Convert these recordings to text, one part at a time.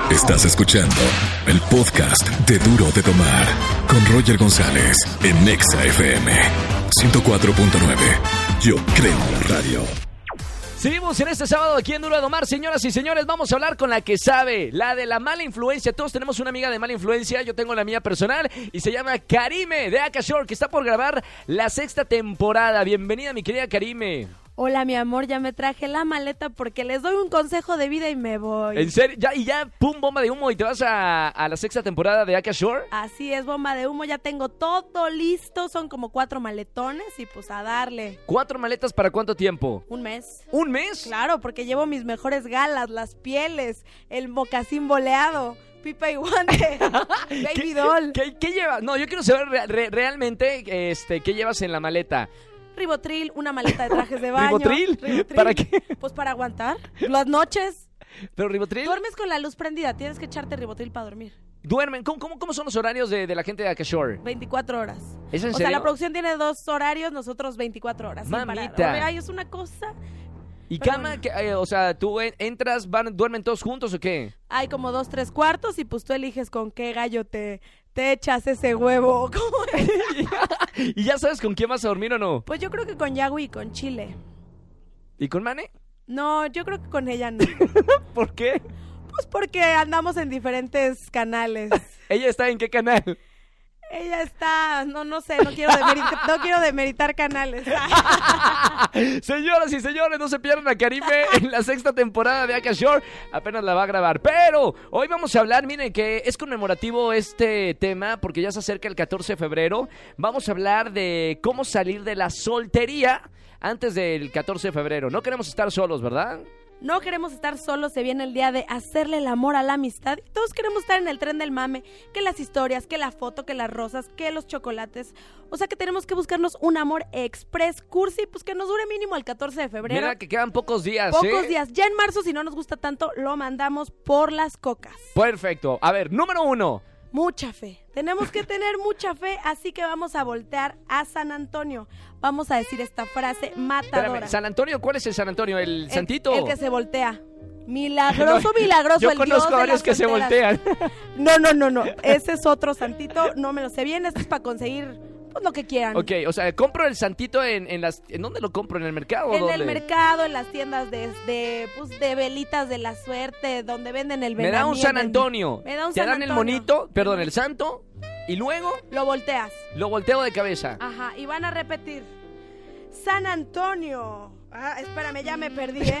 Estás escuchando el podcast de Duro de Tomar con Roger González en Nexa FM 104.9. Yo creo en la radio. Seguimos en este sábado aquí en Duro de Tomar, señoras y señores. Vamos a hablar con la que sabe, la de la mala influencia. Todos tenemos una amiga de mala influencia. Yo tengo la mía personal y se llama Karime de Akashore, que está por grabar la 6ª temporada. Bienvenida, mi querida Karime. Hola, mi amor, ya me traje la maleta porque les doy un consejo de vida y me voy. ¿En serio? ¿Ya, pum, bomba de humo y te vas a la 6ª temporada de Akashore? Así es, bomba de humo, ya tengo todo listo, son como 4 maletones y pues a darle. ¿4 maletas para cuánto tiempo? Un mes. ¿Un mes? Claro, porque llevo mis mejores galas, las pieles, el mocasín boleado, pipa y guante, baby doll. ¿Qué llevas? No, yo quiero saber realmente qué llevas en la maleta. Ribotril, una maleta de trajes de baño. ¿Ribotril? ¿Para qué? Pues para aguantar las noches. ¿Pero Ribotril? Duermes con la luz prendida, tienes que echarte Ribotril para dormir. ¿Duermen? ¿Cómo son los horarios de la gente de Akashore? 24 horas. ¿Es en serio? O sea, la producción tiene 2 horarios, nosotros 24 horas. Mamita. Ay, es una cosa. ¿Y Pero cama? bueno. O sea, ¿tú entras, duermen todos juntos o qué? Hay como 2, 3 cuartos y pues tú eliges con qué gallo te echas ese huevo. ¿Cómo es? ¿Y ya sabes con quién vas a dormir o no? Pues yo creo que con Yagui y con Chile. ¿Y con Mane? No, yo creo que con ella no. ¿Por qué? Pues porque andamos en diferentes canales. ¿Ella está en qué canal? Ella está, no sé, no quiero demeritar canales. Señoras y señores, no se pierdan a Karime en la 6ª temporada de Akashore. Apenas la va a grabar. Pero hoy vamos a hablar, miren que es conmemorativo este tema porque ya se acerca el 14 de febrero. Vamos a hablar de cómo salir de la soltería antes del 14 de febrero. No queremos estar solos, ¿verdad? No queremos estar solos, se viene el día de hacerle el amor a la amistad. Y todos queremos estar en el tren del mame, que las historias, que la foto, que las rosas, que los chocolates. O sea que tenemos que buscarnos un amor express, cursi, pues que nos dure mínimo el 14 de febrero. Mira que quedan pocos días, Pocos días. Ya en marzo, si no nos gusta tanto, lo mandamos por las cocas. Perfecto. A ver, número 1. Mucha fe. Tenemos que tener mucha fe, así que vamos a voltear a San Antonio. Vamos a decir esta frase matadora. Espérame, ¿San Antonio? ¿Cuál es el San Antonio? ¿El santito? El que se voltea. Milagroso, milagroso, yo el dios conozco de varios las que se solteras. voltean. No. Ese es otro santito, no me lo sé bien. Este es para conseguir, pues, lo que quieran. Ok, o sea, compro el santito en las... ¿En dónde lo compro? ¿En el mercado o En dónde? el mercado, en las tiendas de velitas de la suerte, donde venden el Me da un San Antonio. Me da un Te San dan Antonio. el monito, perdón, el santo, y luego Lo volteas. lo volteo de cabeza. Ajá, y van a repetir. San Antonio. Ah, espérame, ya me perdí, ¿eh?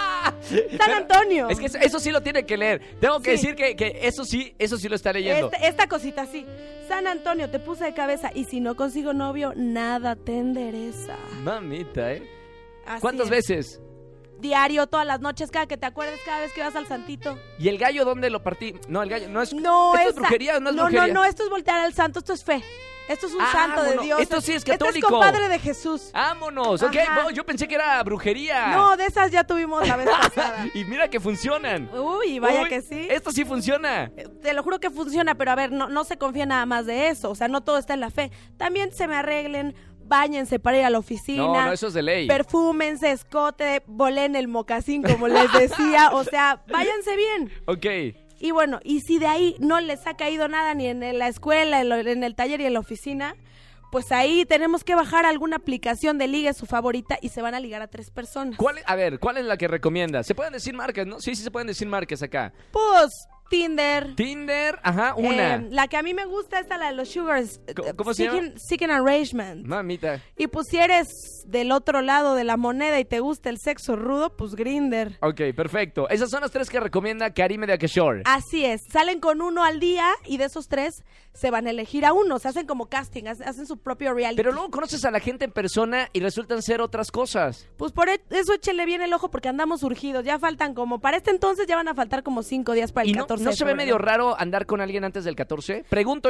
San Antonio. Es que eso sí lo tiene que leer. Tengo que decir que eso sí lo está leyendo. Esta cosita, sí. San Antonio, te puse de cabeza. Y si no consigo novio, nada te endereza. Mamita, ¿eh? Así ¿Cuántas es. veces? Diario, todas las noches, cada que te acuerdes, cada vez que vas al santito. ¿Y el gallo dónde lo partí? No, el gallo no es... No, esto es brujería, no es brujería. No, esto es voltear al santo, esto es fe. Esto es un santo de bueno, Dios. esto sí es Este católico. es compadre de Jesús. ¡Vámonos! Ok, Ajá. no, yo pensé que era brujería. No, de esas ya tuvimos la vez pasada. Y mira que funcionan. Uy, vaya Uy, que sí. Esto sí funciona. Te lo juro que funciona, pero a ver, no se confía nada más de eso. O sea, no todo está en la fe. También se me arreglen, báñense para ir a la oficina. No, eso es de ley. Perfúmense, escote, volen el mocasín, como les decía. O sea, váyanse bien. Ok. Y bueno, y si de ahí no les ha caído nada ni en la escuela, en el taller y en la oficina, pues ahí tenemos que bajar alguna aplicación de ligue su favorita y se van a ligar a 3 personas. ¿Cuál es la que recomiendas? ¿Se pueden decir marcas, no? Sí, se pueden decir marcas acá. Pues Tinder. Tinder, ajá, una. La que a mí me gusta es la de los Sugars. ¿Cómo se llama? Seeking Arrangement. Mamita. Y pues si eres del otro lado de la moneda y te gusta el sexo rudo, pues Grindr. Ok, perfecto. Esas son las 3 que recomienda Karime de Akashore. Así es, salen con uno al día y de esos 3 se van a elegir a uno, se hacen como casting, hacen su propio reality. Pero luego conoces a la gente en persona y resultan ser otras cosas. Pues por eso échenle bien el ojo porque andamos urgidos, ya faltan para este entonces ya van a faltar como 5 días para el ¿Y 14 no de se ve febrero. medio raro andar con alguien antes del 14? Pregunto yo.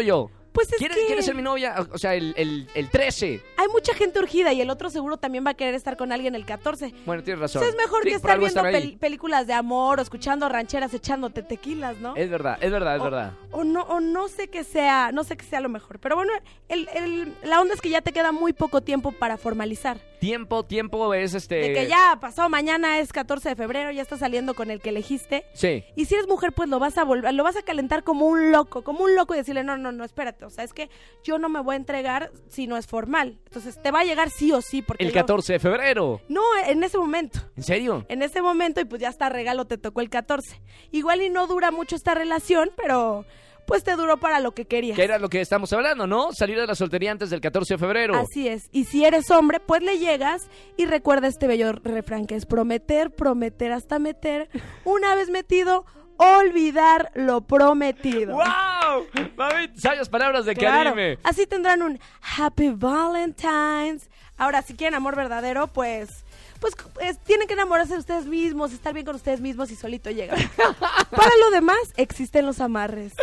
Pues es ¿Quiere ser mi novia? O sea, el 13. Hay mucha gente urgida y el otro seguro también va a querer estar con alguien el 14. Bueno, tienes razón. Entonces es mejor Sí, que por estar algo viendo están ahí. películas de amor o escuchando rancheras echándote tequilas, ¿no? Es verdad. O no sé qué sea lo mejor. Pero bueno, la onda es que ya te queda muy poco tiempo para formalizar. Tiempo es De que ya pasó, mañana es 14 de febrero, ya estás saliendo con el que elegiste. Sí. Y si eres mujer, pues lo vas a calentar como un loco y decirle, no, espérate, o sea, es que yo no me voy a entregar si no es formal. Entonces te va a llegar sí o sí. Porque El 14 de febrero. No, en ese momento. ¿En serio? En ese momento y pues ya hasta regalo te tocó el 14. Igual y no dura mucho esta relación, pero pues te duró para lo que querías. Que era lo que estamos hablando, ¿no? Salir de la soltería antes del 14 de febrero. Así es. Y si eres hombre, pues le llegas y recuerda este bello refrán que es prometer hasta meter. Una vez metido, olvidar lo prometido. ¡Wow! Mami, sabias palabras de Claro. Karime. Así tendrán un Happy Valentine's. Ahora, si quieren amor verdadero, pues tienen que enamorarse de ustedes mismos, estar bien con ustedes mismos y solito llegan. Para lo demás, existen los amarres.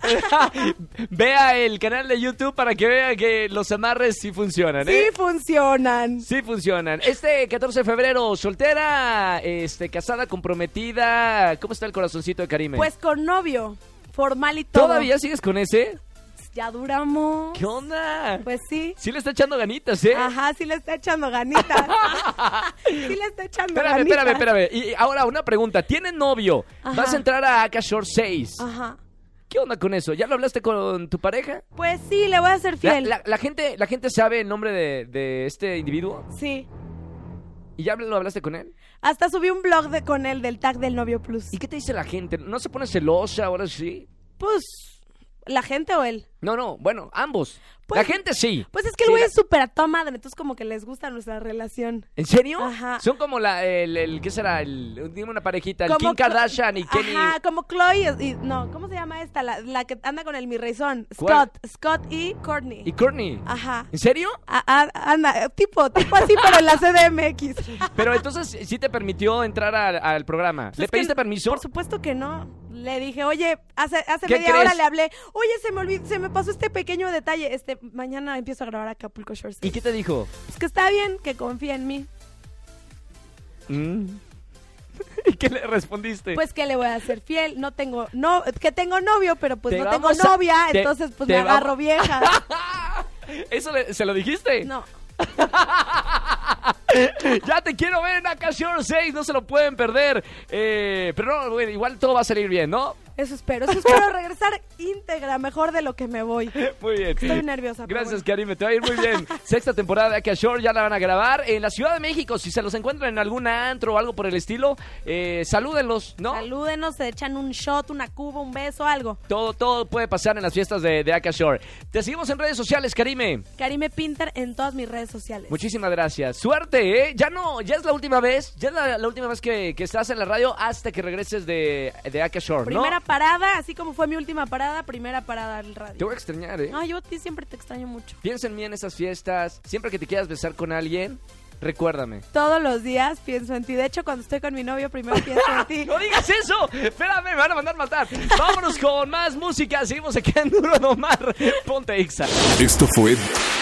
Vea el canal de YouTube para que vea que los amarres sí funcionan, Sí funcionan. Sí funcionan. Este 14 de febrero, soltera, casada, comprometida. ¿Cómo está el corazoncito de Karime? Pues con novio, formal y todo. ¿Todavía sigues con ese? Ya duramos. ¿Qué onda? Pues sí. Sí le está echando ganitas, ¿eh? Ajá, sí le está echando ganitas. ganitas. Espérame. Y ahora una pregunta. ¿Tienes novio? Ajá. Vas a entrar a Akashore 6. Ajá. ¿Qué onda con eso? ¿Ya lo hablaste con tu pareja? Pues sí, le voy a ser fiel. La gente sabe el nombre de este individuo. Sí. ¿Y ya lo hablaste con él? Hasta subí un blog con él del tag del novio plus. ¿Y qué te dice la gente? ¿No se pone celosa ahora sí? Pues, ¿la gente o él? No, bueno, ambos. Pues- la gente sí. Pues es que el Sí, güey es súper a toda madre, entonces como que les gusta nuestra relación. ¿En serio? Ajá. Son como ¿qué será? Dime una parejita, el Como Kim Kardashian y Kenny. Ajá, como Chloe ¿cómo se llama esta? La que anda con el mi reyzón. ¿Cuál? Scott y Courtney. Y Courtney. Ajá. ¿En serio? Anda, tipo así, pero en la CDMX. Pero entonces sí te permitió entrar al programa. Pues ¿Le es que pediste permiso? Por supuesto que no. Le dije, oye, hace ¿Qué media crees? hora le hablé. Oye, se me pasó este pequeño detalle. Mañana empiezo a grabar Acapulco Shore 6. ¿Y qué te dijo? Pues que está bien, que confía en mí. ¿Y qué le respondiste? Pues que le voy a hacer fiel. Que tengo novio, pero pues Te no tengo vamos a- novia, te- entonces pues te me vamos- agarro vieja. ¿Eso se lo dijiste? No. Ya te quiero ver en Akashore 6, no se lo pueden perder. Pero no, bueno, igual todo va a salir bien, ¿no? Eso espero regresar íntegra, mejor de lo que me voy. Muy bien. Estoy nerviosa. pero Gracias, bueno. Karime, te va a ir muy bien. Sexta temporada de Akashore, ya la van a grabar en la Ciudad de México. Si se los encuentran en algún antro o algo por el estilo, salúdenlos, ¿no? Salúdenos, se echan un shot, una cuba, un beso, algo. Todo puede pasar en las fiestas de Akashore. Te seguimos en redes sociales, Karime. Karime Pinter en todas mis redes sociales. Muchísimas gracias. Suerte, ¿eh? Ya es la última vez. Ya es la última vez que estás en la radio hasta que regreses de Akashore, ¿no? Primera parada, así como fue mi última parada, primera parada al radio. Te voy a extrañar, ¿eh? No, yo a ti siempre te extraño mucho. Piensa en mí en esas fiestas. Siempre que te quieras besar con alguien, recuérdame. Todos los días pienso en ti. De hecho, cuando estoy con mi novio, primero pienso en ti. ¡No digas eso! Espérame, me van a mandar matar. Vámonos con más música. Seguimos aquí en Duro de Tomar. Ponte Ixa. Esto fue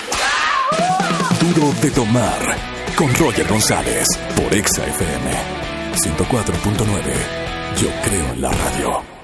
Duro de Tomar con Roger González por Exa FM 104.9. Yo creo en la radio.